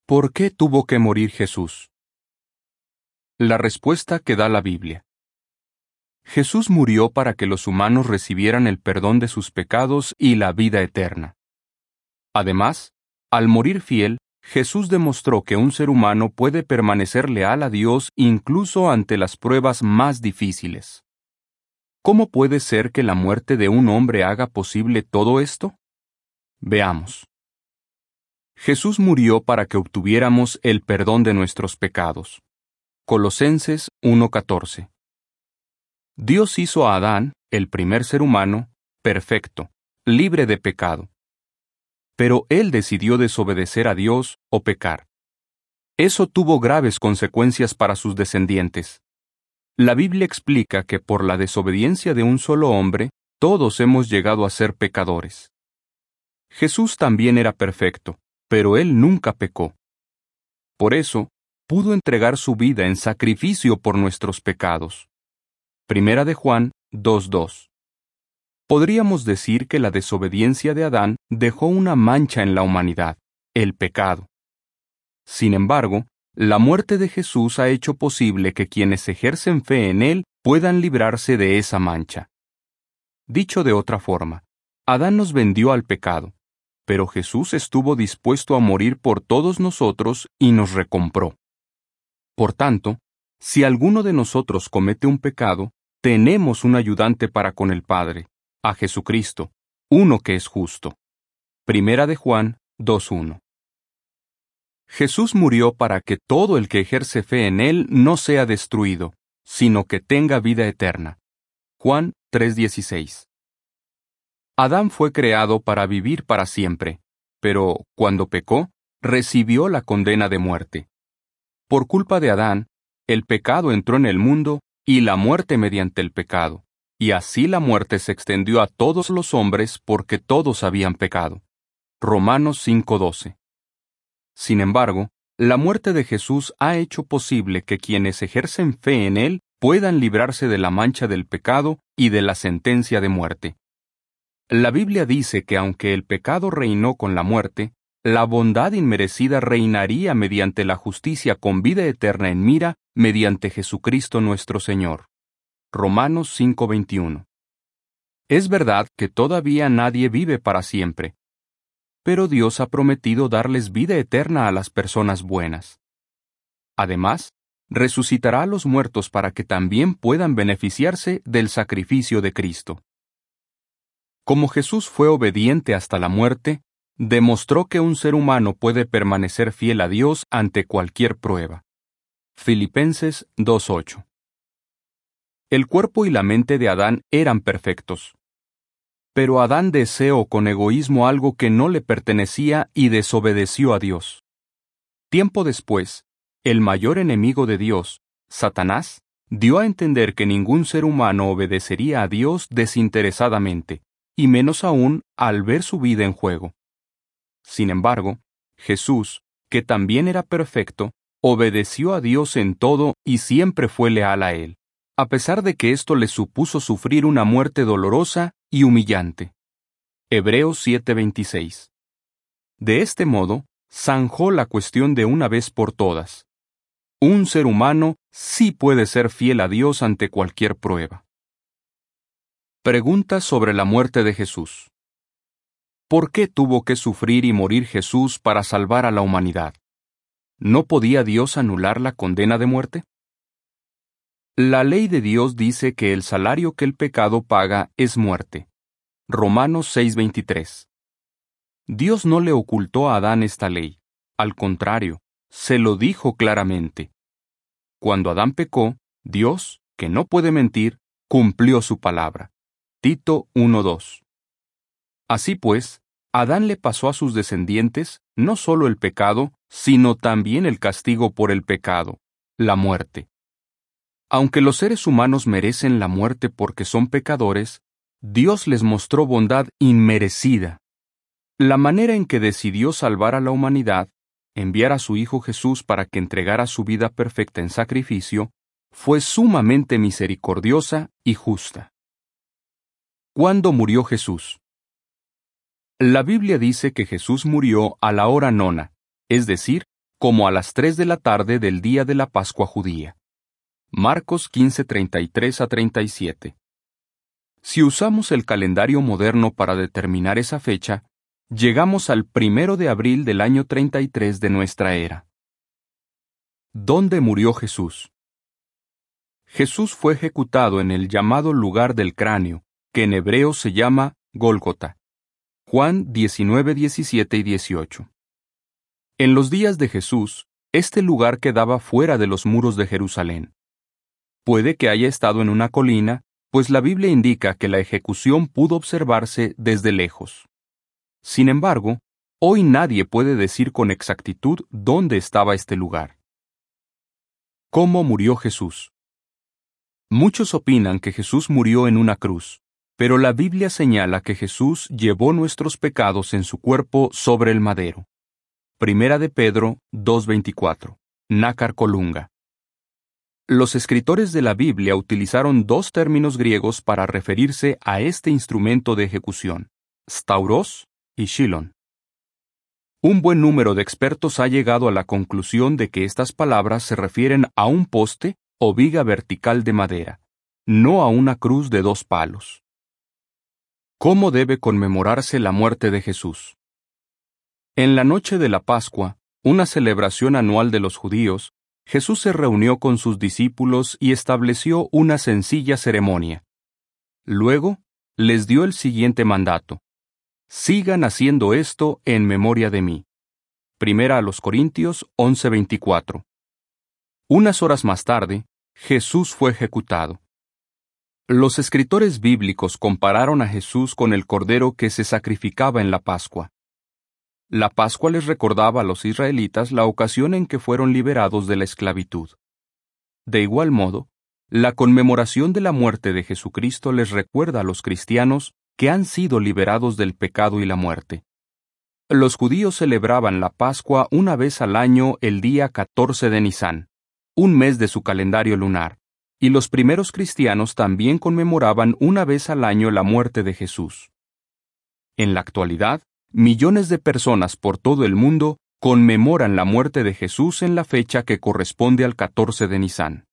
¿Por qué tuvo que morir Jesús? La respuesta que da la Biblia. Jesús murió para que los humanos recibieran el perdón de sus pecados y la vida eterna. Además, al morir fiel, Jesús demostró que un ser humano puede permanecer leal a Dios incluso ante las pruebas más difíciles. ¿Cómo puede ser que la muerte de un hombre haga posible todo esto? Veamos. Jesús murió para que obtuviéramos el perdón de nuestros pecados. Colosenses 1:14. Dios hizo a Adán, el primer ser humano, perfecto, libre de pecado. Pero él decidió desobedecer a Dios o pecar. Eso tuvo graves consecuencias para sus descendientes. La Biblia explica que por la desobediencia de un solo hombre, todos hemos llegado a ser pecadores. Jesús también era perfecto, pero él nunca pecó. Por eso, pudo entregar su vida en sacrificio por nuestros pecados. Primera de Juan 2:2. Podríamos decir que la desobediencia de Adán dejó una mancha en la humanidad, el pecado. Sin embargo, la muerte de Jesús ha hecho posible que quienes ejercen fe en Él puedan librarse de esa mancha. Dicho de otra forma, Adán nos vendió al pecado, pero Jesús estuvo dispuesto a morir por todos nosotros y nos recompró. Por tanto, si alguno de nosotros comete un pecado, tenemos un ayudante para con el Padre, a Jesucristo, uno que es justo. Primera de Juan 2:1. Jesús murió para que todo el que ejerce fe en Él no sea destruido, sino que tenga vida eterna. Juan 3:16. Adán fue creado para vivir para siempre, pero, cuando pecó, recibió la condena de muerte. Por culpa de Adán, el pecado entró en el mundo y la muerte mediante el pecado, y así la muerte se extendió a todos los hombres porque todos habían pecado. Romanos 5:12. Sin embargo, la muerte de Jesús ha hecho posible que quienes ejercen fe en Él puedan librarse de la mancha del pecado y de la sentencia de muerte. La Biblia dice que aunque el pecado reinó con la muerte, la bondad inmerecida reinaría mediante la justicia con vida eterna en mira mediante Jesucristo nuestro Señor. Romanos 5:21. Es verdad que todavía nadie vive para siempre, pero Dios ha prometido darles vida eterna a las personas buenas. Además, resucitará a los muertos para que también puedan beneficiarse del sacrificio de Cristo. Como Jesús fue obediente hasta la muerte, demostró que un ser humano puede permanecer fiel a Dios ante cualquier prueba. Filipenses 2:8. El cuerpo y la mente de Adán eran perfectos. Pero Adán deseó con egoísmo algo que no le pertenecía y desobedeció a Dios. Tiempo después, el mayor enemigo de Dios, Satanás, dio a entender que ningún ser humano obedecería a Dios desinteresadamente, y menos aún al ver su vida en juego. Sin embargo, Jesús, que también era perfecto, obedeció a Dios en todo y siempre fue leal a Él, a pesar de que esto le supuso sufrir una muerte dolorosa y humillante. Hebreos 7:26. De este modo, zanjó la cuestión de una vez por todas. Un ser humano sí puede ser fiel a Dios ante cualquier prueba. Pregunta sobre la muerte de Jesús. ¿Por qué tuvo que sufrir y morir Jesús para salvar a la humanidad? ¿No podía Dios anular la condena de muerte? La ley de Dios dice que el salario que el pecado paga es muerte. Romanos 6:23. Dios no le ocultó a Adán esta ley. Al contrario, se lo dijo claramente. Cuando Adán pecó, Dios, que no puede mentir, cumplió su palabra. Tito 1:2. Así pues, Adán le pasó a sus descendientes no solo el pecado, sino también el castigo por el pecado, la muerte. Aunque los seres humanos merecen la muerte porque son pecadores, Dios les mostró bondad inmerecida. La manera en que decidió salvar a la humanidad, enviar a su Hijo Jesús para que entregara su vida perfecta en sacrificio, fue sumamente misericordiosa y justa. ¿Cuándo murió Jesús? La Biblia dice que Jesús murió a la hora nona, es decir, como a las 3 de la tarde del día de la Pascua judía. Marcos 15:33-37. Si usamos el calendario moderno para determinar esa fecha, llegamos al 1 de abril del año 33 de nuestra era. ¿Dónde murió Jesús? Jesús fue ejecutado en el llamado lugar del cráneo, que en hebreo se llama Gólgota. Juan 19:17 y 18. En los días de Jesús, este lugar quedaba fuera de los muros de Jerusalén. Puede que haya estado en una colina, pues la Biblia indica que la ejecución pudo observarse desde lejos. Sin embargo, hoy nadie puede decir con exactitud dónde estaba este lugar. ¿Cómo murió Jesús? Muchos opinan que Jesús murió en una cruz, pero la Biblia señala que Jesús llevó nuestros pecados en su cuerpo sobre el madero. Primera de Pedro 2:24. Nácar Colunga. Los escritores de la Biblia utilizaron dos términos griegos para referirse a este instrumento de ejecución: stauros y xilon. Un buen número de expertos ha llegado a la conclusión de que estas palabras se refieren a un poste o viga vertical de madera, no a una cruz de 2 palos. ¿Cómo debe conmemorarse la muerte de Jesús? En la noche de la Pascua, una celebración anual de los judíos, Jesús se reunió con sus discípulos y estableció una sencilla ceremonia. Luego, les dio el siguiente mandato: sigan haciendo esto en memoria de mí. Primera a los Corintios 11:24. Unas horas más tarde, Jesús fue ejecutado. Los escritores bíblicos compararon a Jesús con el cordero que se sacrificaba en la Pascua. La Pascua les recordaba a los israelitas la ocasión en que fueron liberados de la esclavitud. De igual modo, la conmemoración de la muerte de Jesucristo les recuerda a los cristianos que han sido liberados del pecado y la muerte. Los judíos celebraban la Pascua una vez al año el día 14 de Nisán, un mes de su calendario lunar, y los primeros cristianos también conmemoraban una vez al año la muerte de Jesús. En la actualidad, millones de personas por todo el mundo conmemoran la muerte de Jesús en la fecha que corresponde al 14 de Nisán.